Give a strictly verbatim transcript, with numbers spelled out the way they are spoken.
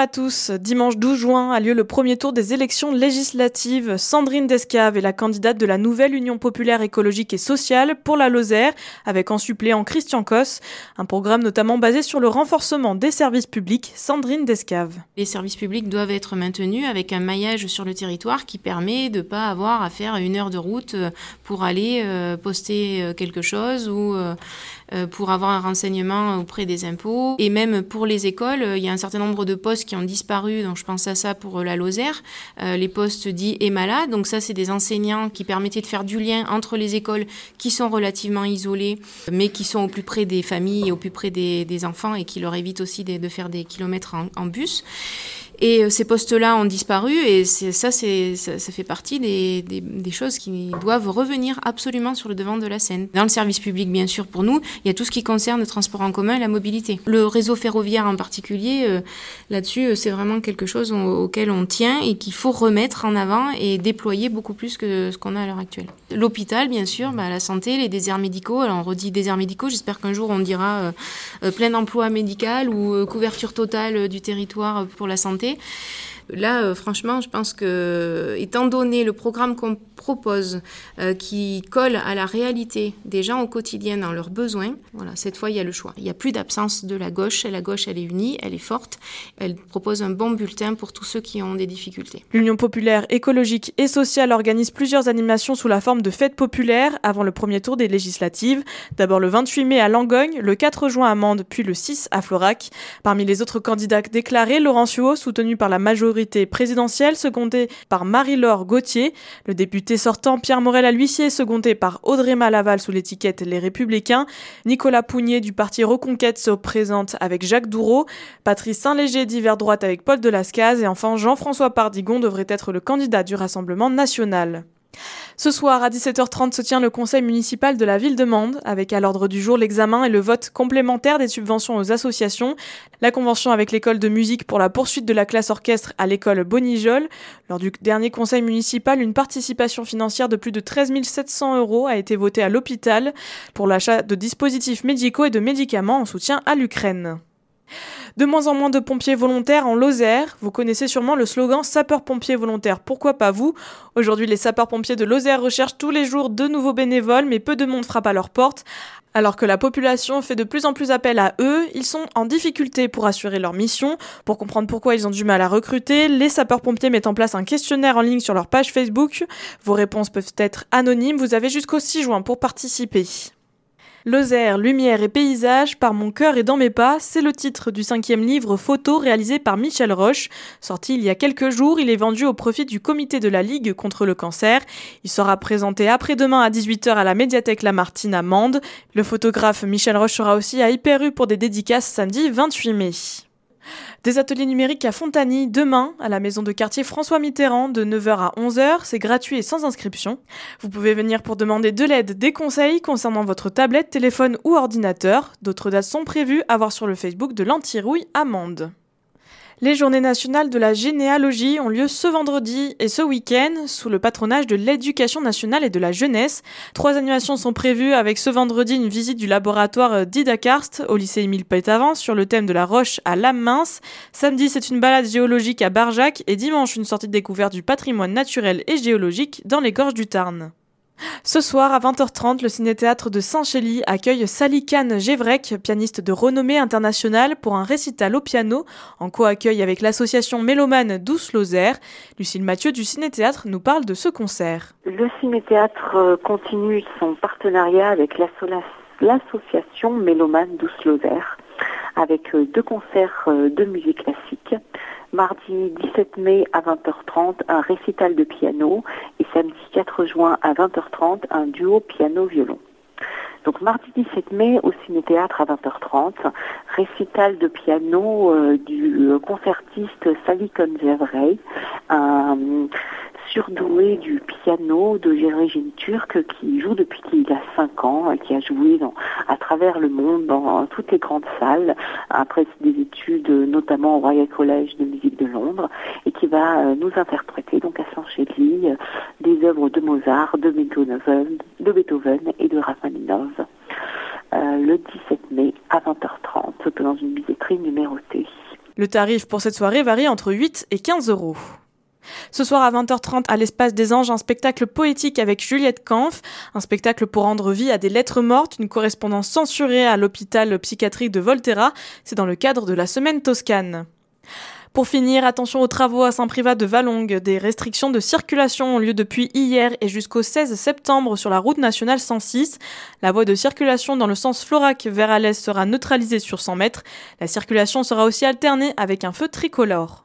à tous. Dimanche douze juin a lieu le premier tour des élections législatives. Sandrine Descaves est la candidate de la nouvelle Union populaire écologique et sociale pour la Lozère, avec en suppléant Christian Cosse. Un programme notamment basé sur le renforcement des services publics. Sandrine Descaves. Les services publics doivent être maintenus avec un maillage sur le territoire qui permet de ne pas avoir à faire une heure de route pour aller euh, poster quelque chose ou euh, pour avoir un renseignement auprès des impôts. Et même pour les écoles, il y a un certain nombre de postes qui ont disparu, donc je pense à ça pour la Lozère, euh, les postes dits EMALA, donc ça c'est des enseignants qui permettaient de faire du lien entre les écoles qui sont relativement isolées, mais qui sont au plus près des familles, au plus près des, des enfants et qui leur évitent aussi de, de faire des kilomètres en, en bus. Et ces postes-là ont disparu et c'est, ça, c'est, ça, ça fait partie des, des, des choses qui doivent revenir absolument sur le devant de la scène. Dans le service public, bien sûr, pour nous, il y a tout ce qui concerne le transport en commun et la mobilité. Le réseau ferroviaire en particulier, euh, là-dessus, c'est vraiment quelque chose au, auquel on tient et qu'il faut remettre en avant et déployer beaucoup plus que ce qu'on a à l'heure actuelle. L'hôpital, bien sûr, bah, la santé, les déserts médicaux. Alors on redit déserts médicaux, j'espère qu'un jour on dira euh, euh, plein emploi médical ou euh, couverture totale du territoire pour la santé. Là, euh, franchement, je pense que, étant donné le programme qu'on propose, euh, qui colle à la réalité des gens au quotidien dans leurs besoins, voilà, cette fois, il y a le choix. Il n'y a plus d'absence de la gauche. La gauche, elle est unie, elle est forte. Elle propose un bon bulletin pour tous ceux qui ont des difficultés. L'Union populaire écologique et sociale organise plusieurs animations sous la forme de fêtes populaires avant le premier tour des législatives. D'abord le vingt-huit mai à Langogne, le quatre juin à Mende, puis le six à Florac. Parmi les autres candidats déclarés, Laurent Suau, soutenu par la majorité présidentielle, secondé par Marie-Laure Gauthier. Le député sortant Pierre Morel à l'huissier, secondé par Audrey Malaval sous l'étiquette Les Républicains. Nicolas Pougnier du parti Reconquête se présente avec Jacques Doureau. Patrice Saint-Léger d'Hiver Droite avec Paul Delascaz. Et enfin Jean-François Pardigon devrait être le candidat du Rassemblement national. Ce soir, à dix-sept heures trente, se tient le conseil municipal de la ville de Mende, avec à l'ordre du jour l'examen et le vote complémentaire des subventions aux associations, la convention avec l'école de musique pour la poursuite de la classe orchestre à l'école Bonijol. Lors du dernier conseil municipal, une participation financière de plus de treize mille sept cents euros a été votée à l'hôpital pour l'achat de dispositifs médicaux et de médicaments en soutien à l'Ukraine. De moins en moins de pompiers volontaires en Lozère. Vous connaissez sûrement le slogan « Sapeurs-pompiers volontaires, pourquoi pas vous ?» Aujourd'hui, les sapeurs-pompiers de Lozère recherchent tous les jours de nouveaux bénévoles, mais peu de monde frappe à leur porte. Alors que la population fait de plus en plus appel à eux, ils sont en difficulté pour assurer leur mission. Pour comprendre pourquoi ils ont du mal à recruter, les sapeurs-pompiers mettent en place un questionnaire en ligne sur leur page Facebook. Vos réponses peuvent être anonymes, vous avez jusqu'au six juin pour participer. Lozère, lumière et paysage, par mon cœur et dans mes pas, c'est le titre du cinquième livre photo réalisé par Michel Roche. Sorti il y a quelques jours, il est vendu au profit du comité de la Ligue contre le cancer. Il sera présenté après-demain à dix-huit heures à la médiathèque Lamartine à Mende. Le photographe Michel Roche sera aussi à Hyper U pour des dédicaces samedi vingt-huit mai. Des ateliers numériques à Fontagny demain à la maison de quartier François Mitterrand de neuf heures à onze heures. C'est gratuit et sans inscription. Vous pouvez venir pour demander de l'aide, des conseils concernant votre tablette, téléphone ou ordinateur. D'autres dates sont prévues à voir sur le Facebook de l'Antirouille à Mende. Les journées nationales de la généalogie ont lieu ce vendredi et ce week-end sous le patronage de l'Éducation nationale et de la jeunesse. Trois animations sont prévues avec ce vendredi une visite du laboratoire d'Ida Karst au lycée Émile Pétavant sur le thème de la roche à l'âme mince. Samedi, c'est une balade géologique à Barjac et dimanche, une sortie de découverte du patrimoine naturel et géologique dans les gorges du Tarn. Ce soir, à vingt heures trente, le ciné-théâtre de Saint-Chély accueille Sally Kahn-Gévrec, pianiste de renommée internationale, pour un récital au piano, en co-accueil avec l'association mélomane Douce Lozère. Lucille Mathieu du ciné-théâtre nous parle de ce concert. Le ciné-théâtre continue son partenariat avec l'association mélomane Douce Lozère, avec deux concerts de musique classique. Mardi dix-sept mai à vingt heures trente, un récital de piano et samedi quatre juin à vingt heures trente, un duo piano-violon. Donc mardi dix-sept mai au ciné-théâtre à vingt heures trente, récital de piano euh, du concertiste Sally Kahn-Gévrec, un surdoué du piano d'origine turque qui joue depuis qu'il a cinq ans, et qui a joué dans, à travers le monde dans toutes les grandes salles, après des études notamment au Royal College de musique de Londres, et qui va euh, nous interpréter donc à Saint-Chély euh, des œuvres de Mozart, de Beethoven, de Beethoven et de Rachmaninov. Euh, le dix-sept mai à vingt heures trente dans une billetterie numérotée. Le tarif pour cette soirée varie entre huit et quinze euros. Ce soir à vingt heures trente à l'Espace des Anges, un spectacle poétique avec Juliette Kampf, un spectacle pour rendre vie à des lettres mortes, une correspondance censurée à l'hôpital psychiatrique de Volterra. C'est dans le cadre de la Semaine Toscane. Pour finir, attention aux travaux à Saint-Privat de Valongue. Des restrictions de circulation ont lieu depuis hier et jusqu'au seize septembre sur la route nationale cent six. La voie de circulation dans le sens Florac vers Alès sera neutralisée sur cent mètres. La circulation sera aussi alternée avec un feu tricolore.